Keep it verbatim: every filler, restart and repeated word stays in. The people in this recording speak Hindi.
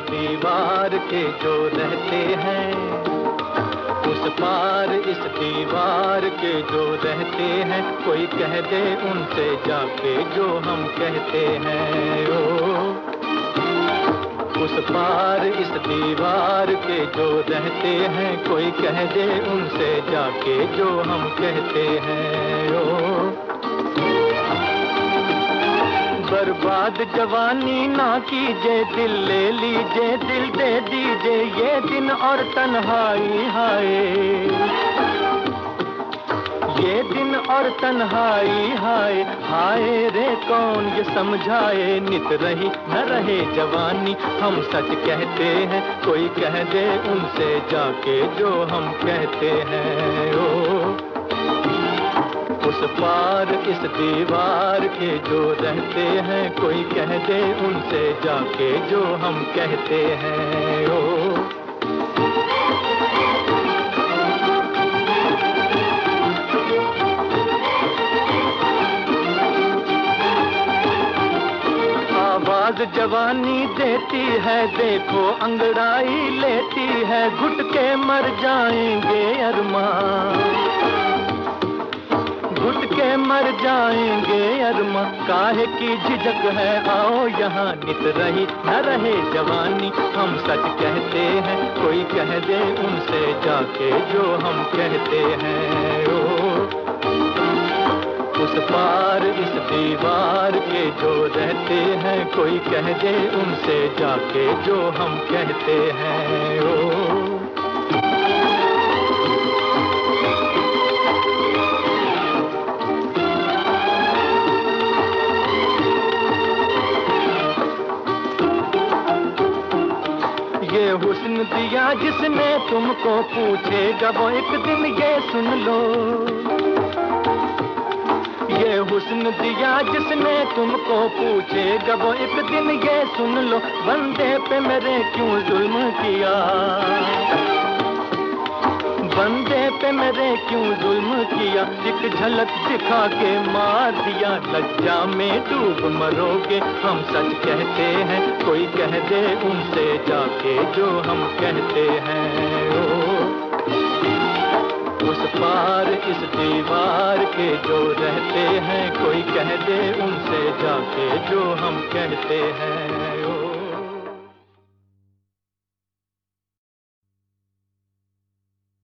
दीवार के जो रहते हैं, उस पार इस दीवार के जो रहते हैं, कोई कह दे उनसे जाके जो हम कहते हैं। ओ उस पार इस दीवार के जो रहते हैं, कोई कह दे उनसे जाके जो हम कहते हैं। ओ बर्बाद जवानी ना कीजिए, दिल ले लीजिए, दिल दे दीजिए, ये दिन और तन्हाई हाय, ये दिन और तन्हाई हाय हाय रे कौन ये समझाए, नित रही न रहे जवानी, हम सच कहते हैं, कोई कह दे उनसे जाके जो हम कहते हैं। ओ उस पार इस दीवार के जो रहते हैं, कोई कह दे उनसे जाके जो हम कहते हैं। ओ आवाज जवानी देती है, देखो अंगड़ाई लेती है, घुट के मर जाएंगे अरमान, घुट के मर जाएंगे अरमा, काहे की झिझक है, आओ यहाँ नित रही न रहे जवानी, हम सच कहते हैं, कोई कह दे उनसे जाके जो हम कहते हैं। ओ उस पार इस दीवार के जो रहते हैं, कोई कह दे उनसे जाके जो हम कहते हैं। ओ ये हुस्न दिया जिसने तुमको, पूछेगा वो एक दिन ये सुन लो, ये हुस्न दिया जिसने तुमको, पूछेगा वो एक दिन ये सुन लो, बंदे पे मेरे क्यों जुल्म किया, बंदे पे मेरे क्यों जुल्म किया, एक झलक दिखा के मार दिया, लज्जा में डूब मरोगे, हम सच कहते हैं, कोई कह दे उनसे जाके जो हम कहते हैं। ओ उस पार इस दीवार के जो रहते हैं, कोई कह दे उनसे जाके जो हम कहते हैं।